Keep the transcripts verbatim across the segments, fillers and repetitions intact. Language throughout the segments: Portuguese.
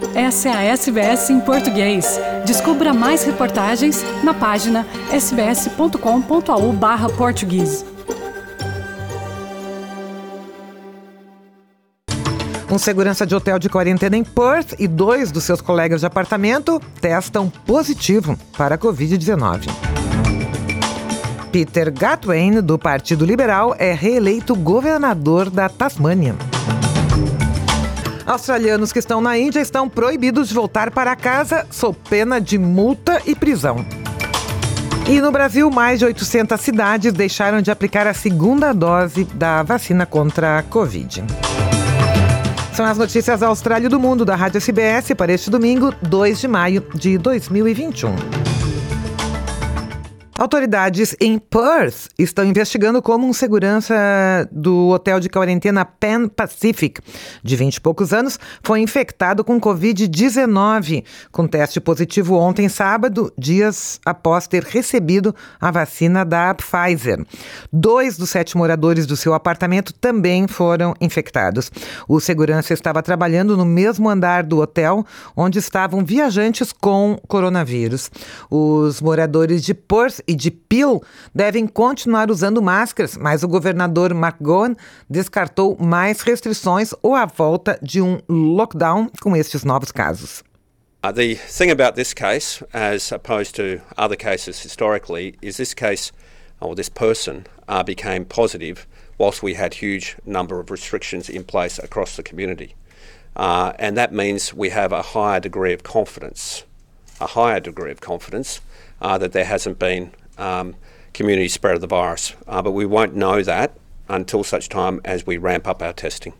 Essa é a S B S em português. Descubra mais reportagens na página sbs.com.au barra português. Um segurança de hotel de quarentena em Perth e dois dos seus colegas de apartamento testam positivo para a covid dezenove. Peter Gatwain, do Partido Liberal, é reeleito governador da Tasmânia. Australianos que estão na Índia estão proibidos de voltar para casa sob pena de multa e prisão. E no Brasil, mais de oitocentas cidades deixaram de aplicar a segunda dose da vacina contra a Covid. São as notícias da Austrália e do mundo da Rádio S B S para este domingo, dois de maio de dois mil e vinte e um. Autoridades em Perth estão investigando como um segurança do hotel de quarentena Pan Pacific, de vinte e poucos anos, foi infectado com covid dezenove, com teste positivo ontem, sábado, dias após ter recebido a vacina da Pfizer. Dois dos sete moradores do seu apartamento também foram infectados. O segurança estava trabalhando no mesmo andar do hotel, onde estavam viajantes com coronavírus. Os moradores de Perth e de Peel devem continuar usando máscaras, mas o governador Mark Gowan descartou mais restrições ou a volta de um lockdown com estes novos casos. Uh, the thing about this case, as opposed to other cases historically, is this case, or this person, uh, became positive whilst we had huge number of restrictions in place across the community. Uh, and that means we have a higher degree of confidence, a higher degree of confidence uh, that there hasn't been Um, community spread of the virus, uh, but we won't know that until such time as we ramp up our testing.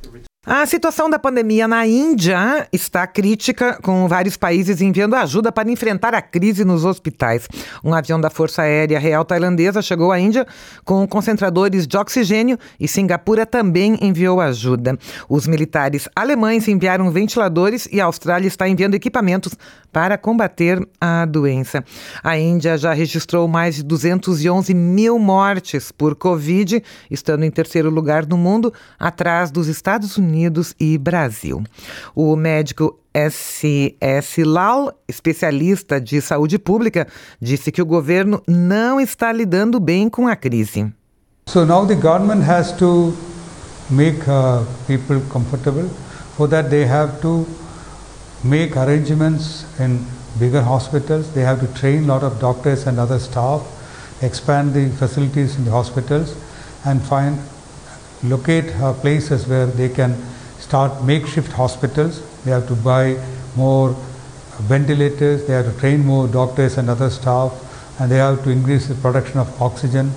A situação da pandemia na Índia está crítica, com vários países enviando ajuda para enfrentar a crise nos hospitais. Um avião da Força Aérea Real Tailandesa chegou à Índia com concentradores de oxigênio e Singapura também enviou ajuda. Os militares alemães enviaram ventiladores e a Austrália está enviando equipamentos para combater a doença. A Índia já registrou mais de duzentos e onze mil mortes por Covid, estando em terceiro lugar no mundo, atrás dos Estados Unidos e Brasil. O médico S S Lal, especialista de saúde pública, disse que o governo não está lidando bem com a crise. So now the government has to make uh, people comfortable. For that they have to make arrangements in bigger hospitals. They have to train a lot of doctors and other staff, expand the facilities in the hospitals, and find locate uh, places where they can start makeshift hospitals. They have to buy more ventilators, they have to train more doctors and other staff, and they have to increase the production of oxygen.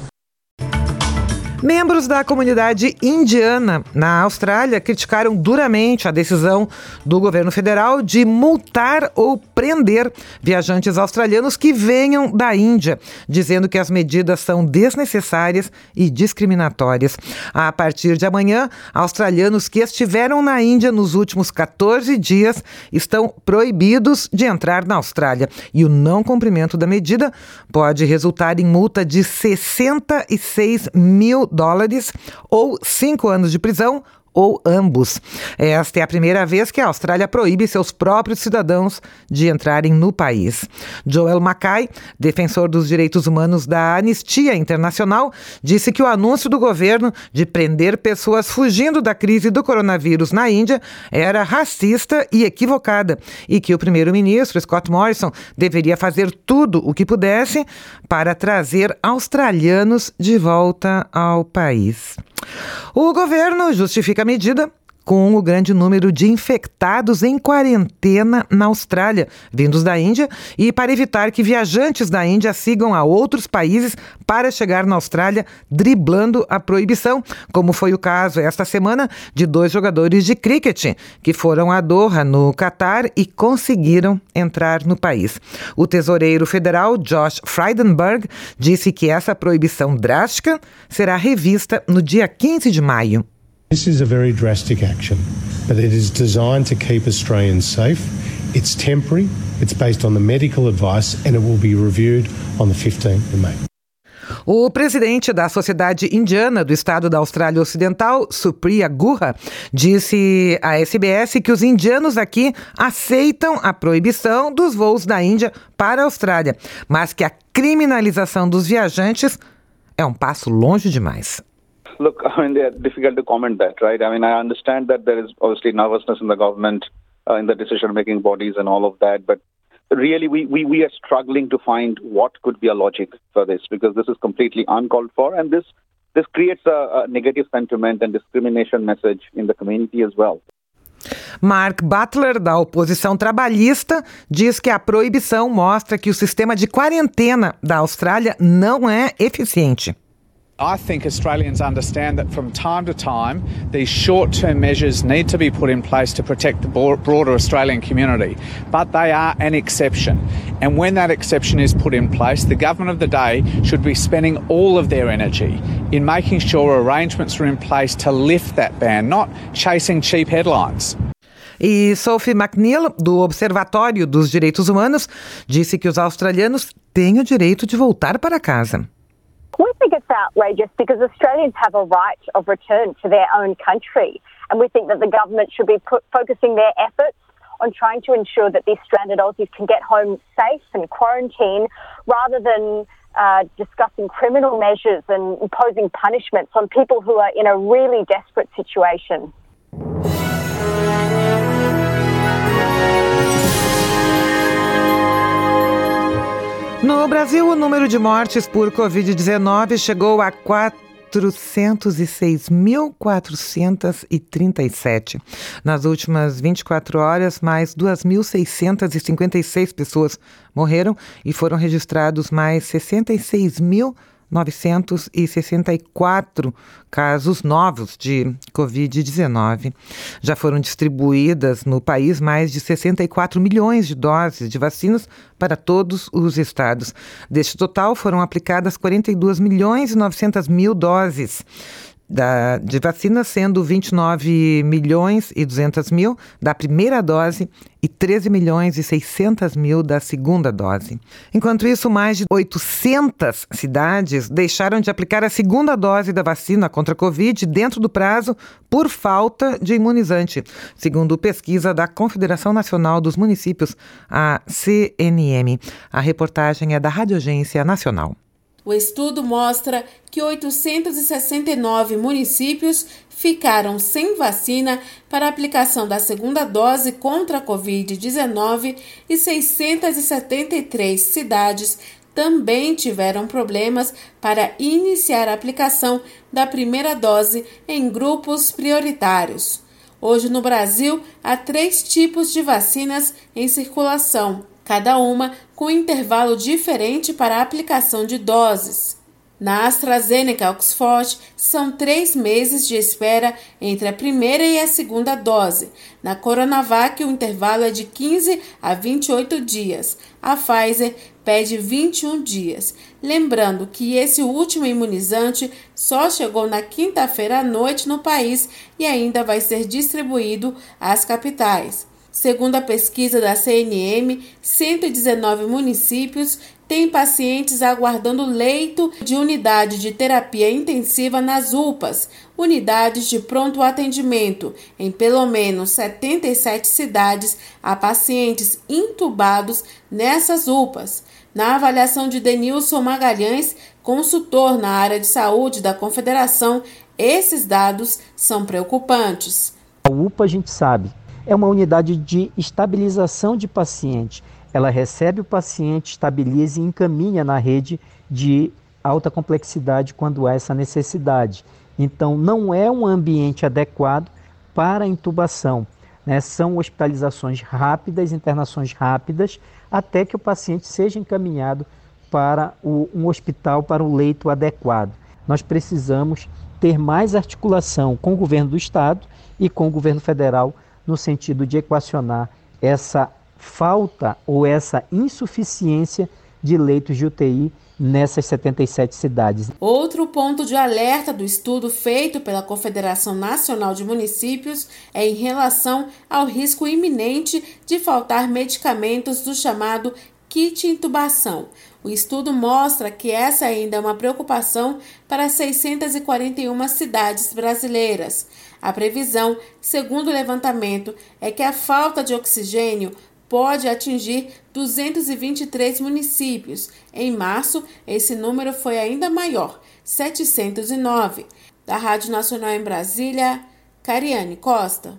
Membros da comunidade indiana na Austrália criticaram duramente a decisão do governo federal de multar ou prender viajantes australianos que venham da Índia, dizendo que as medidas são desnecessárias e discriminatórias. A partir de amanhã, australianos que estiveram na Índia nos últimos catorze dias estão proibidos de entrar na Austrália e o não cumprimento da medida pode resultar em multa de sessenta e seis mil dólares ou cinco anos de prisão ou ambos. Esta é a primeira vez que a Austrália proíbe seus próprios cidadãos de entrarem no país. Joel Mackay, defensor dos direitos humanos da Anistia Internacional, disse que o anúncio do governo de prender pessoas fugindo da crise do coronavírus na Índia era racista e equivocada e que o primeiro-ministro Scott Morrison deveria fazer tudo o que pudesse para trazer australianos de volta ao país. O governo justifica a medida com o grande número de infectados em quarentena na Austrália, vindos da Índia, e para evitar que viajantes da Índia sigam a outros países para chegar na Austrália, driblando a proibição, como foi o caso esta semana de dois jogadores de cricket que foram a Doha, no Catar, e conseguiram entrar no país. O tesoureiro federal, Josh Frydenberg, disse que essa proibição drástica será revista no dia quinze de maio. This is a very drastic action, but it is designed to keep Australians safe. It's temporary, it's based on the medical advice, and it will be reviewed on the fifteenth of May. O presidente da Sociedade Indiana do Estado da Austrália Ocidental, Supriya Guha, disse à S B S que os indianos aqui aceitam a proibição dos voos da Índia para a Austrália, mas que a criminalização dos viajantes é um passo longe demais. Look, I mean, it's difficult to comment that, right? I mean, I understand that there is obviously nervousness in the government, uh, in the decision-making bodies and all of that, but really we, we, we are struggling to find what could be a logic for this, because this is completely uncalled for, and this, this creates a, a negative sentiment and discrimination message in the community as well. Mark Butler, da oposição trabalhista, diz que a proibição mostra que o sistema de quarentena da Austrália não é eficiente. I think Australians understand that from time to time these short-term measures need to be put in place to protect the broader Australian community, but they are an exception. And when that exception is put in place, the government of the day should be spending all of their energy in making sure arrangements are in place to lift that ban, not chasing cheap headlines. E Sophie McNeil, do Observatório dos Direitos Humanos, disse que os australianos têm o direito de voltar para casa. We think it's outrageous because Australians have a right of return to their own country, and we think that the government should be put, focusing their efforts on trying to ensure that these stranded Aussies can get home safe and quarantine, rather than uh, discussing criminal measures and imposing punishments on people who are in a really desperate situation. No Brasil, o número de mortes por covid dezenove chegou a quatrocentos e seis mil quatrocentos e trinta e sete. Nas últimas vinte e quatro horas, mais duas mil seiscentos e cinquenta e seis pessoas morreram e foram registrados mais sessenta e seis mil novecentos e sessenta e quatro casos novos de covid dezenove. Já foram distribuídas no país mais de sessenta e quatro milhões de doses de vacinas para todos os estados. Deste total, foram aplicadas quarenta e dois milhões e novecentos mil doses da, de vacina, sendo vinte e nove milhões e duzentos mil da primeira dose e treze milhões e seiscentos mil da segunda dose. Enquanto isso, mais de oitocentas cidades deixaram de aplicar a segunda dose da vacina contra a Covid dentro do prazo por falta de imunizante, segundo pesquisa da Confederação Nacional dos Municípios, a C N M. A reportagem é da Rádio Agência Nacional. O estudo mostra que oitocentos e sessenta e nove municípios ficaram sem vacina para a aplicação da segunda dose contra a covid dezenove e seiscentas e setenta e três cidades também tiveram problemas para iniciar a aplicação da primeira dose em grupos prioritários. Hoje no Brasil, há três tipos de vacinas em circulação, cada uma com intervalo diferente para a aplicação de doses. Na AstraZeneca Oxford, são três meses de espera entre a primeira e a segunda dose. Na Coronavac, o intervalo é de quinze a vinte e oito dias. A Pfizer pede vinte e um dias. Lembrando que esse último imunizante só chegou na quinta-feira à noite no país e ainda vai ser distribuído às capitais. Segundo a pesquisa da C N M, cento e dezenove municípios têm pacientes aguardando leito de unidade de terapia intensiva nas U P As, unidades de pronto atendimento. Em pelo menos setenta e sete cidades, há pacientes intubados nessas U P As. Na avaliação de Denilson Magalhães, consultor na área de saúde da Confederação, esses dados são preocupantes. A U P A, a gente sabe, é uma unidade de estabilização de paciente. Ela recebe o paciente, estabiliza e encaminha na rede de alta complexidade quando há essa necessidade. Então, não é um ambiente adequado para a intubação, né? São hospitalizações rápidas, internações rápidas, até que o paciente seja encaminhado para o, um hospital, para o leito adequado. Nós precisamos ter mais articulação com o governo do estado e com o governo federal, no sentido de equacionar essa falta ou essa insuficiência de leitos de U T I nessas setenta e sete cidades. Outro ponto de alerta do estudo feito pela Confederação Nacional de Municípios é em relação ao risco iminente de faltar medicamentos do chamado kit intubação. O estudo mostra que essa ainda é uma preocupação para seiscentas e quarenta e uma cidades brasileiras. A previsão, segundo o levantamento, é que a falta de oxigênio pode atingir duzentos e vinte e três municípios. Em março, esse número foi ainda maior, setecentos e nove. Da Rádio Nacional em Brasília, Cariane Costa.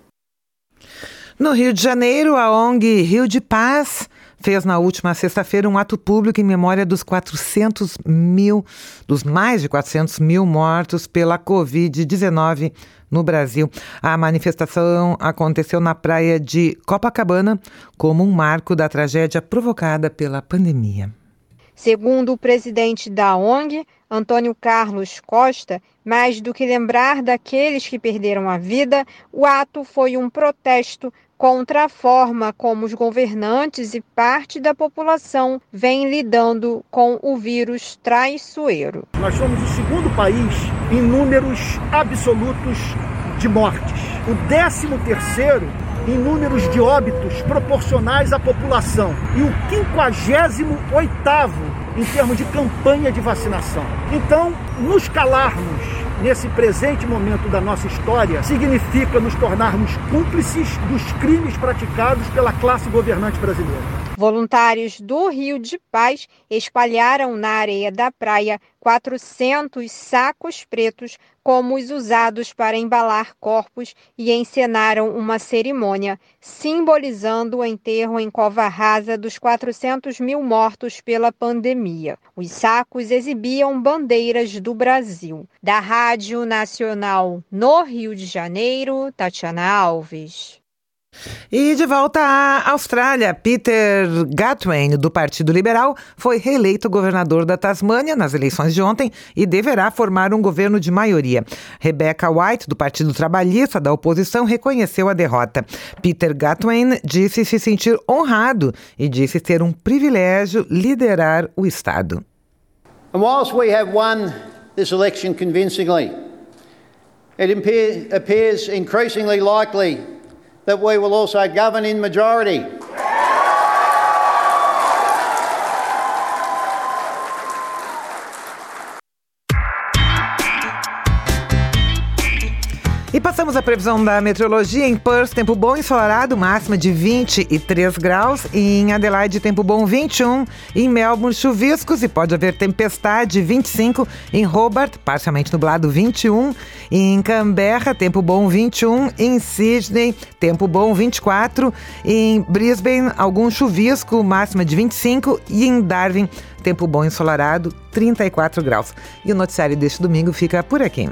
No Rio de Janeiro, a O N G Rio de Paz fez na última sexta-feira um ato público em memória dos quatrocentos mil, dos mais de quatrocentos mil mortos pela covid dezenove no Brasil. A manifestação aconteceu na praia de Copacabana como um marco da tragédia provocada pela pandemia. Segundo o presidente da O N G, Antônio Carlos Costa, mais do que lembrar daqueles que perderam a vida, o ato foi um protesto contra a forma como os governantes e parte da população vêm lidando com o vírus traiçoeiro. Nós somos o segundo país em números absolutos de mortes. O décimo terceiro em números de óbitos proporcionais à população. E o quinquagésimo oitavo em termos de campanha de vacinação. Então, nos calarmos nesse presente momento da nossa história significa nos tornarmos cúmplices dos crimes praticados pela classe governante brasileira. Voluntários do Rio de Paz espalharam na areia da praia quatrocentos sacos pretos como os usados para embalar corpos e encenaram uma cerimônia simbolizando o enterro em cova rasa dos quatrocentos mil mortos pela pandemia. Os sacos exibiam bandeiras do Brasil. Da Rádio Nacional no Rio de Janeiro, Tatiana Alves. E de volta à Austrália, Peter Gatwain, do Partido Liberal, foi reeleito governador da Tasmânia nas eleições de ontem e deverá formar um governo de maioria. Rebecca White, do Partido Trabalhista da oposição, reconheceu a derrota. Peter Gatwain disse se sentir honrado e disse ter um privilégio liderar o Estado. And whilst we have won this election convincingly, it appear, appears increasingly likely that we will also govern in majority. E passamos a previsão da meteorologia. Em Perth, tempo bom ensolarado, máxima de vinte e três graus. Em Adelaide, tempo bom vinte e um. Em Melbourne, chuviscos e pode haver tempestade, vinte e cinco. Em Hobart, parcialmente nublado, vinte e um. Em Canberra, tempo bom vinte e um. Em Sydney, tempo bom vinte e quatro. Em Brisbane, algum chuvisco, máxima de vinte e cinco. E em Darwin, tempo bom ensolarado, trinta e quatro graus. E o noticiário deste domingo fica por aqui.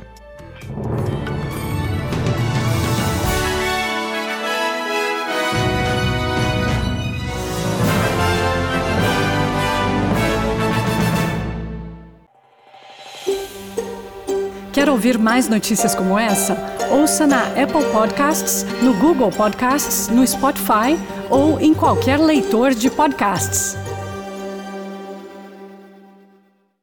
Quer ouvir mais notícias como essa? Ouça na Apple Podcasts, no Google Podcasts, no Spotify ou em qualquer leitor de podcasts.